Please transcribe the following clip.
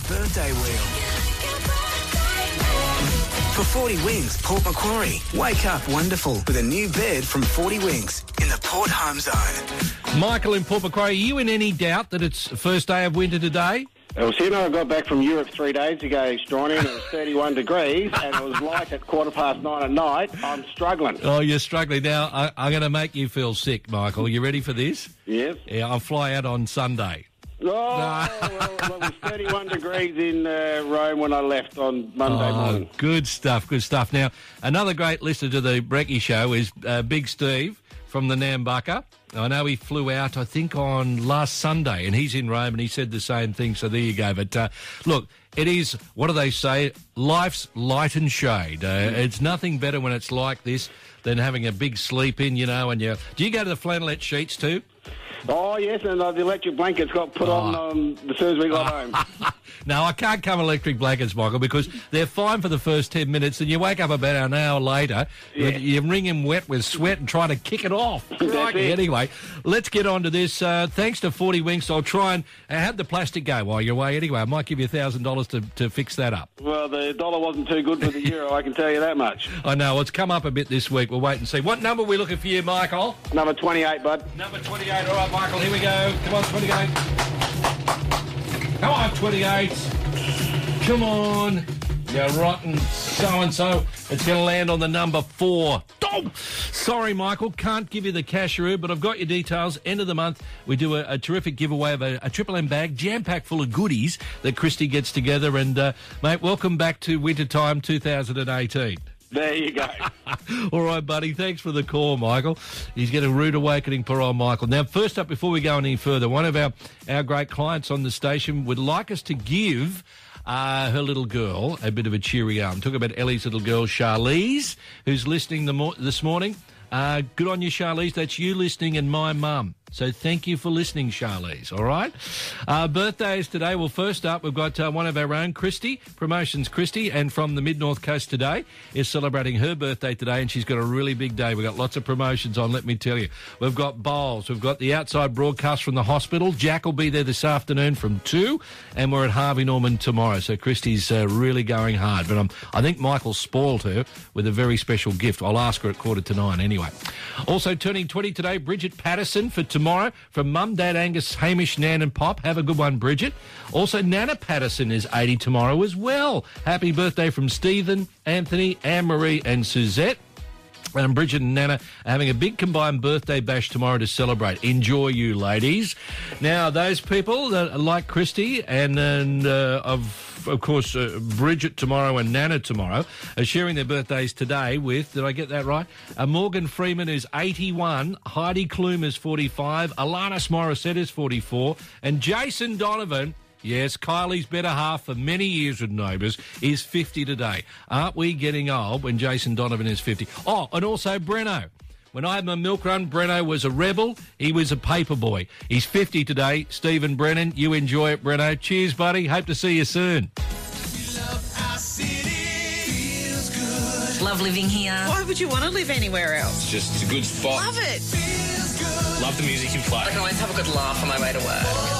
birthday wheel. For 40 Wings, Port Macquarie. Wake up wonderful with a new bed from 40 Wings in the Port Home Zone. Michael in Port Macquarie, are you in any doubt that it's the first day of winter today? Well, I got back from Europe 3 days ago, Stronny, and it was 31 degrees, and it was light at 9:15 at night. I'm struggling. Oh, you're struggling. Now, I'm going to make you feel sick, Michael. You ready for this? Yes. Yeah, I'll fly out on Sunday. Oh, well, it was 31 degrees in Rome when I left on Monday morning. Good stuff, good stuff. Now, another great listener to the Brecky Show is Big Steve from the Nambucca. I know he flew out, I think, on last Sunday, and he's in Rome, and he said the same thing, so there you go. But, look, it is, what do they say, life's light and shade. It's nothing better when it's like this than having a big sleep in, you know, and do you go to the flannelette sheets too? Oh, yes, and the electric blankets got put on as soon as we got home. No, I can't come electric blankets, Michael, because they're fine for the first 10 minutes, and you wake up about an hour later, you wring him wet with sweat and try to kick it off. Anyway, let's get on to this. Thanks to 40 Winks, I'll try and have the plastic go while you're away anyway. I might give you $1,000 to fix that up. Well, the dollar wasn't too good for the euro, I can tell you that much. I know, it's come up a bit this week. We'll wait and see. What number are we looking for you, Michael? Number 28, bud. Number 28. All right, Michael, here we go. Come on, 28. Come on, 28. Come on. You rotten so-and-so. It's going to land on the number 4. Oh! Sorry, Michael. Can't give you the casheroo, but I've got your details. End of the month, we do a terrific giveaway of a Triple M bag, jam-packed full of goodies that Christy gets together. And, mate, welcome back to Wintertime 2018. There you go. All right, buddy. Thanks for the call, Michael. He's getting a rude awakening, poor old Michael. Now, first up, before we go any further, one of our great clients on the station would like us to give her little girl a bit of a cheery arm. Talk about Ellie's little girl, Charlize, who's listening this morning. Good on you, Charlize. That's you listening and my mum. So thank you for listening, Charlize, all right? Birthdays today. Well, first up, we've got one of our own, Christy, Promotions Christy, and from the Mid-North Coast today, is celebrating her birthday today, and she's got a really big day. We've got lots of promotions on, let me tell you. We've got bowls. We've got the outside broadcast from the hospital. Jack will be there this afternoon from 2, and we're at Harvey Norman tomorrow. So Christy's really going hard. But I think Michael spoiled her with a very special gift. I'll ask her at 8:45 anyway. Also turning 20 today, Bridget Patterson for tomorrow from Mum, Dad, Angus, Hamish, Nan and Pop. Have a good one, Bridget. Also, Nana Patterson is 80 tomorrow as well. Happy birthday from Stephen, Anthony, Anne-Marie and Suzette. And Bridget and Nana are having a big combined birthday bash tomorrow to celebrate. Enjoy, you ladies. Now, those people that like Christy and of course, Bridget tomorrow and Nana tomorrow are sharing their birthdays today with, did I get that right? Morgan Freeman is 81, Heidi Klum is 45, Alanis Morissette is 44, and Jason Donovan, yes, Kylie's better half for many years with Neighbours, is 50 today. Aren't we getting old when Jason Donovan is 50? Oh, and also Breno. When I had my milk run, Breno was a rebel. He was a paper boy. He's 50 today. Stephen Brennan, you enjoy it, Breno. Cheers, buddy. Hope to see you soon. Love living here. Why would you want to live anywhere else? It's a good spot. Love it. Love the music you play. I can always have a good laugh on my way to work.